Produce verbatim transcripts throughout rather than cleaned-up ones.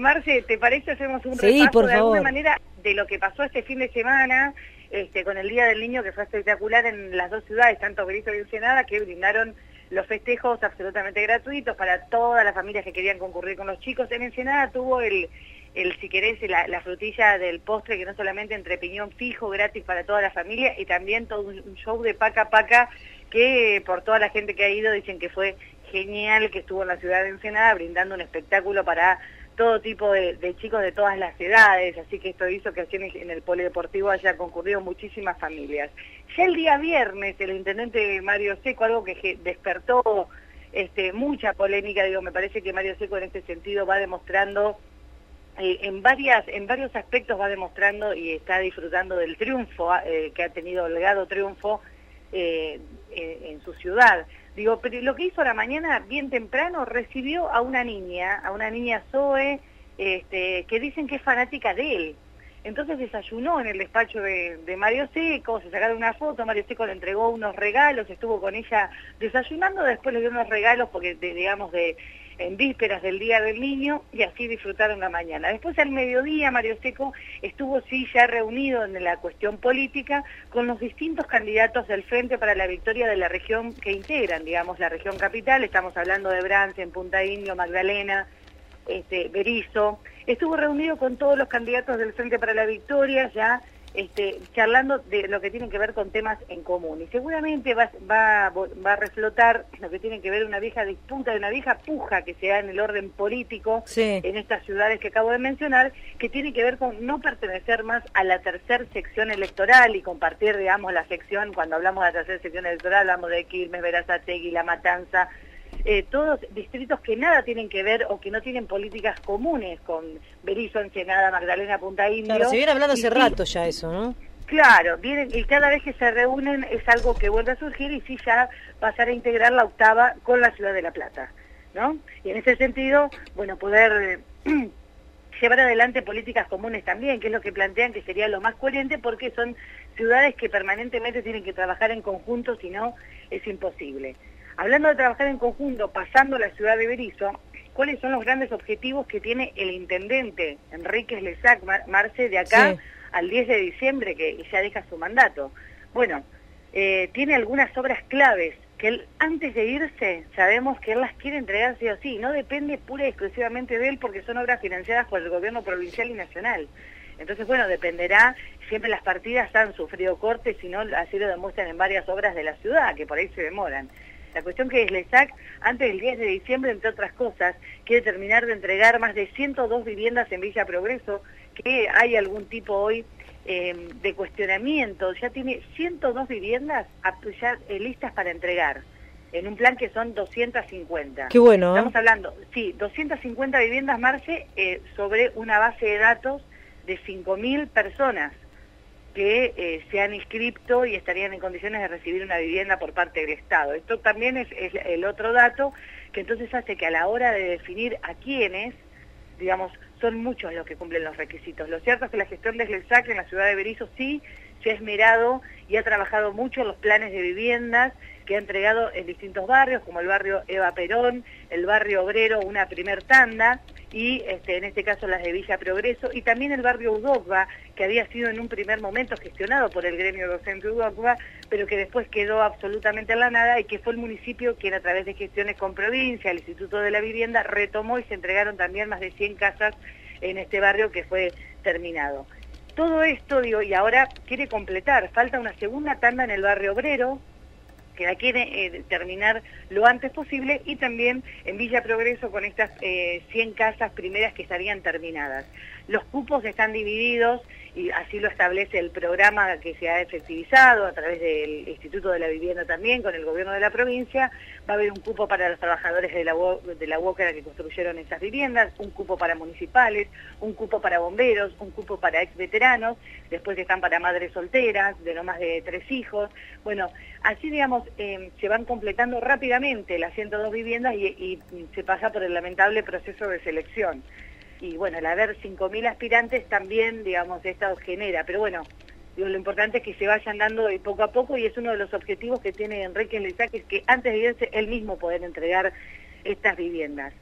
Marce, ¿te parece hacemos un sí, repaso por de favor. alguna manera de lo que pasó este fin de semana este, con el Día del Niño, que fue espectacular en las dos ciudades, tanto Berisso y Ensenada, que brindaron los festejos absolutamente gratuitos para todas las familias que querían concurrir con los chicos? En Ensenada tuvo el, el si querés, la, la frutilla del postre, que no solamente entre piñón fijo, gratis para toda la familia, y también todo un show de paca paca, que por toda la gente que ha ido dicen que fue genial, que estuvo en la ciudad de Ensenada brindando un espectáculo para todo tipo de, de chicos de todas las edades, así que esto hizo que así en el, en el polideportivo haya concurrido muchísimas familias. Ya el día viernes, el intendente Mario Seco, algo que despertó este, mucha polémica, digo, me parece que Mario Seco en este sentido va demostrando, eh, en varias en varios aspectos va demostrando y está disfrutando del triunfo, eh, que ha tenido holgado triunfo eh, en, en su ciudad. Digo, pero lo que hizo a la mañana, bien temprano, recibió a una niña, a una niña Zoe, este, que dicen que es fanática de él. Entonces desayunó en el despacho de, de Mario Seco, se sacaron una foto, Mario Seco le entregó unos regalos, estuvo con ella desayunando, después le dio unos regalos, porque de, digamos, de en vísperas del Día del Niño, y así disfrutaron la mañana. Después al mediodía Mario Seco estuvo sí ya reunido en la cuestión política con los distintos candidatos del Frente para la Victoria de la región que integran, digamos, la región capital. Estamos hablando de Bransen, Punta Indio, Magdalena, este, Berisso. Estuvo reunido con todos los candidatos del Frente para la Victoria, ya este, charlando de lo que tiene que ver con temas en común. Y seguramente va, va, va a reflotar lo que tiene que ver una vieja disputa, una vieja puja que se da en el orden político, sí, en estas ciudades que acabo de mencionar, que tiene que ver con no pertenecer más a la tercera sección electoral y compartir, digamos, la sección. Cuando hablamos de la tercera sección electoral hablamos de Quilmes, Berazategui, La Matanza, Eh, todos distritos que nada tienen que ver o que no tienen políticas comunes con Berisso, Ensenada, Magdalena, Punta Indio. Claro, se viene hablando hace y, rato ya eso, ¿no? Claro, vienen, y cada vez que se reúnen es algo que vuelve a surgir, y sí ya pasar a integrar la octava con la ciudad de La Plata, ¿no? Y en ese sentido, bueno, poder eh, llevar adelante políticas comunes también, que es lo que plantean que sería lo más coherente, porque son ciudades que permanentemente tienen que trabajar en conjunto, si no es imposible. Hablando de trabajar en conjunto, pasando a la ciudad de Berisso, ¿cuáles son los grandes objetivos que tiene el intendente Enríquez Lesac, Mar Marce, de acá sí. al diez de diciembre, que ya deja su mandato? Bueno, eh, tiene algunas obras claves que él, antes de irse, sabemos que él las quiere entregar sí o sí. No depende pura y exclusivamente de él, porque son obras financiadas por el gobierno provincial y nacional. Entonces, bueno, dependerá, siempre las partidas han sufrido cortes, si no, así lo demuestran en varias obras de la ciudad, que por ahí se demoran. La cuestión que es Lesac, antes del diez de diciembre, entre otras cosas, quiere terminar de entregar más de ciento dos viviendas en Villa Progreso, que hay algún tipo hoy eh, de cuestionamiento. Ya tiene ciento dos viviendas ya eh, listas para entregar, en un plan que son doscientas cincuenta. Qué bueno. Estamos hablando, sí, doscientas cincuenta viviendas, Marce, eh, sobre una base de datos de cinco mil personas que eh, se han inscrito y estarían en condiciones de recibir una vivienda por parte del Estado. Esto también es, es el otro dato que entonces hace que a la hora de definir a quiénes, digamos, son muchos los que cumplen los requisitos. Lo cierto es que la gestión de Lesac en la ciudad de Berisso sí se ha esmerado y ha trabajado mucho en los planes de viviendas que ha entregado en distintos barrios, como el barrio Eva Perón, el barrio Obrero, una primer tanda, y este, en este caso las de Villa Progreso, y también el barrio Udogba, que había sido en un primer momento gestionado por el gremio docente Udogba, pero que después quedó absolutamente en la nada, y que fue el municipio quien, a través de gestiones con provincia, el Instituto de la Vivienda, retomó y se entregaron también más de cien casas en este barrio que fue terminado. Todo esto, digo, y ahora quiere completar, falta una segunda tanda en el barrio Obrero, que la quiere eh, terminar lo antes posible, y también en Villa Progreso con estas eh, cien casas primeras que estarían terminadas. Los cupos están divididos, y así lo establece el programa que se ha efectivizado a través del Instituto de la Vivienda también, con el gobierno de la provincia. Va a haber un cupo para los trabajadores de la, de la UOCRA que construyeron esas viviendas, un cupo para municipales, un cupo para bomberos, un cupo para ex veteranos, después están para madres solteras, de no más de tres hijos. Bueno, así digamos, eh, se van completando rápidamente las ciento dos viviendas y, y se pasa por el lamentable proceso de selección. Y bueno, al haber cinco mil aspirantes también, digamos, esto genera, pero bueno, digo, lo importante es que se vayan dando de poco a poco, y es uno de los objetivos que tiene Enríquez Lesac, es que antes de irse él mismo poder entregar estas viviendas.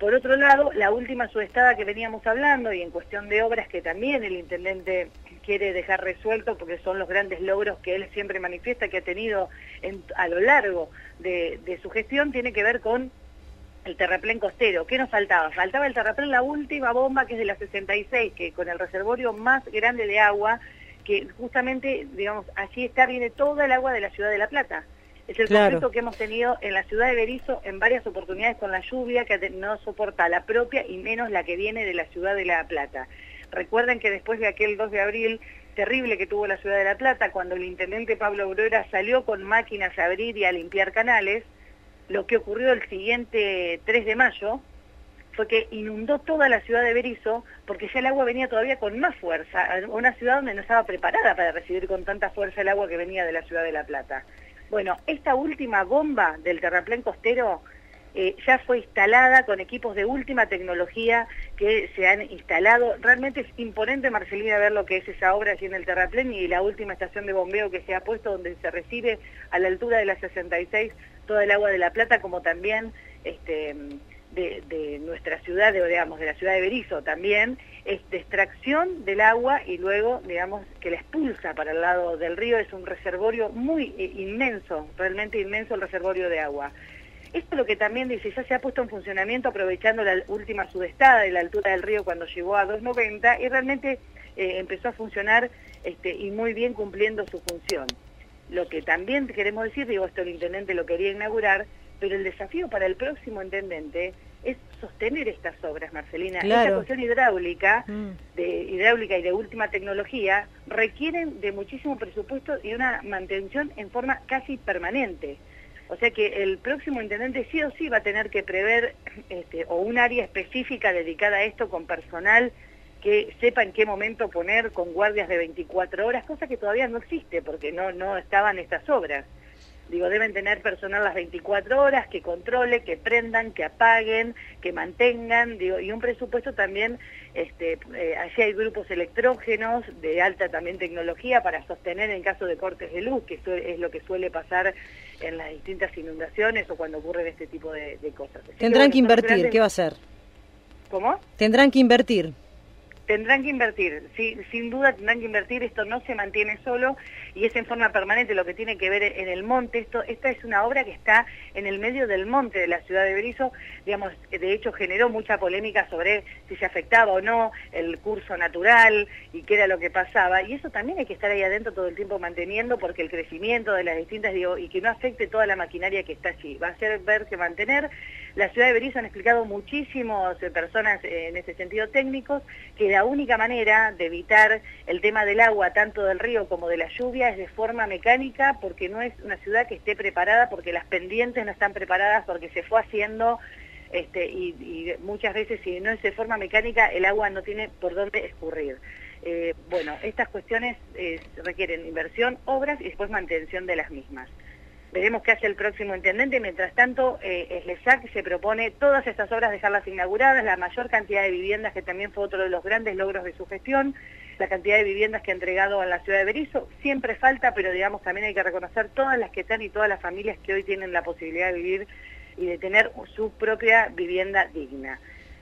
Por otro lado, la última subestada que veníamos hablando, y en cuestión de obras que también el intendente quiere dejar resuelto, porque son los grandes logros que él siempre manifiesta que ha tenido en, a lo largo de, de su gestión, tiene que ver con el terraplén costero. ¿Qué nos faltaba? Faltaba el terraplén, la última bomba, que es de la sesenta y seis, que con el reservorio más grande de agua, que justamente, digamos, allí está, viene toda el agua de la ciudad de La Plata. Es el Claro. conflicto que hemos tenido en la ciudad de Berisso en varias oportunidades con la lluvia, que no soporta la propia y menos la que viene de la ciudad de La Plata. Recuerden que después de aquel dos de abril terrible que tuvo la ciudad de La Plata, cuando el intendente Pablo Aurora salió con máquinas a abrir y a limpiar canales, lo que ocurrió el siguiente tres de mayo fue que inundó toda la ciudad de Berisso, porque ya el agua venía todavía con más fuerza, una ciudad donde no estaba preparada para recibir con tanta fuerza el agua que venía de la ciudad de La Plata. Bueno, esta última bomba del terraplén costero eh, ya fue instalada con equipos de última tecnología que se han instalado. Realmente es imponente, Marcelina, ver lo que es esa obra allí en el terraplén y la última estación de bombeo que se ha puesto, donde se recibe a la altura de la sesenta y seis toda el agua de La Plata, como también este, de, de nuestra ciudad, de, digamos, de la ciudad de Berisso también, es de extracción del agua y luego, digamos, que la expulsa para el lado del río. Es un reservorio muy eh, inmenso, realmente inmenso el reservorio de agua. Esto es lo que también dice, ya se ha puesto en funcionamiento aprovechando la última subestada de la altura del río cuando llegó a dos noventa y realmente eh, empezó a funcionar este, y muy bien cumpliendo su función. Lo que también queremos decir, digo, esto el intendente lo quería inaugurar, pero el desafío para el próximo intendente es sostener estas obras, Marcelina. Claro. Esta cuestión hidráulica, mm. de hidráulica y de última tecnología, requieren de muchísimo presupuesto y una mantención en forma casi permanente. O sea que el próximo intendente sí o sí va a tener que prever este, o un área específica dedicada a esto con personal que sepa en qué momento poner, con guardias de veinticuatro horas, cosa que todavía no existe porque no, no estaban estas obras. Digo, deben tener personal las veinticuatro horas que controle, que prendan, que apaguen, que mantengan, digo, y un presupuesto también, este, eh, allí hay grupos electrógenos de alta también tecnología para sostener en caso de cortes de luz, que es lo que suele pasar en las distintas inundaciones o cuando ocurren este tipo de, de cosas. Así Tendrán que, que, bueno, invertir, grandes... ¿qué va a hacer? ¿Cómo? Tendrán que invertir. Tendrán que invertir, sí, sin duda tendrán que invertir, esto no se mantiene solo y es en forma permanente lo que tiene que ver en el monte. Esto, esta es una obra que está en el medio del monte de la ciudad de Berisso, digamos, de hecho generó mucha polémica sobre si se afectaba o no el curso natural y qué era lo que pasaba, y eso también hay que estar ahí adentro todo el tiempo manteniendo, porque el crecimiento de las distintas, digo, y que no afecte toda la maquinaria que está allí, va a ser ver que mantener. La ciudad de Berisso han explicado muchísimas eh, personas eh, en ese sentido técnicos, que la única manera de evitar el tema del agua, tanto del río como de la lluvia, es de forma mecánica, porque no es una ciudad que esté preparada, porque las pendientes no están preparadas, porque se fue haciendo, este, y, y muchas veces si no es de forma mecánica, el agua no tiene por dónde escurrir. Eh, bueno, estas cuestiones eh, requieren inversión, obras y después mantención de las mismas. Veremos qué hace el próximo intendente. Mientras tanto, eh, SLESAC se propone todas estas obras dejarlas inauguradas, la mayor cantidad de viviendas, que también fue otro de los grandes logros de su gestión, la cantidad de viviendas que ha entregado a la ciudad de Berisso. Siempre falta, pero digamos también hay que reconocer todas las que están y todas las familias que hoy tienen la posibilidad de vivir y de tener su propia vivienda digna.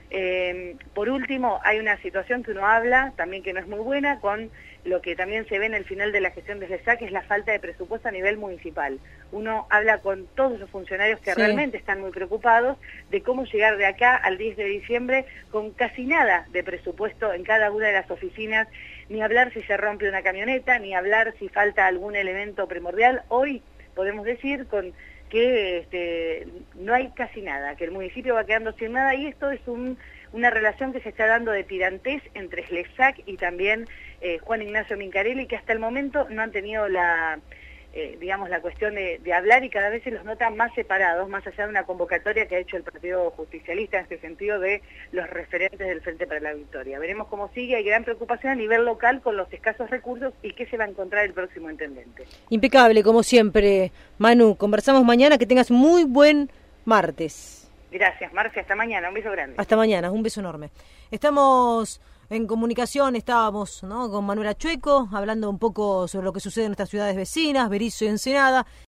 Eh, por último, hay una situación que uno habla, también que no es muy buena, con lo que también se ve en el final de la gestión de SLESAC, que es la falta de presupuesto a nivel municipal. Uno habla con todos los funcionarios que sí. realmente están muy preocupados de cómo llegar de acá al diez de diciembre con casi nada de presupuesto en cada una de las oficinas, ni hablar si se rompe una camioneta, ni hablar si falta algún elemento primordial. Hoy podemos decir con que este, no hay casi nada, que el municipio va quedando sin nada, y esto es un, una relación que se está dando de tirantez entre SLESAC y también eh, Juan Ignacio Mincarelli, que hasta el momento no han tenido la, eh, digamos, la cuestión de, de hablar, y cada vez se los nota más separados, más allá de una convocatoria que ha hecho el Partido Justicialista en este sentido de los referentes del Frente para la Victoria. Veremos cómo sigue. Hay gran preocupación a nivel local con los escasos recursos y qué se va a encontrar el próximo intendente. Impecable, como siempre. Manu, conversamos mañana, que tengas muy buen martes. Gracias, Marcia, hasta mañana, un beso grande. Hasta mañana, un beso enorme. Estamos en comunicación, estábamos, ¿no?, con Manuela Chueco, hablando un poco sobre lo que sucede en nuestras ciudades vecinas, Berisso y Ensenada.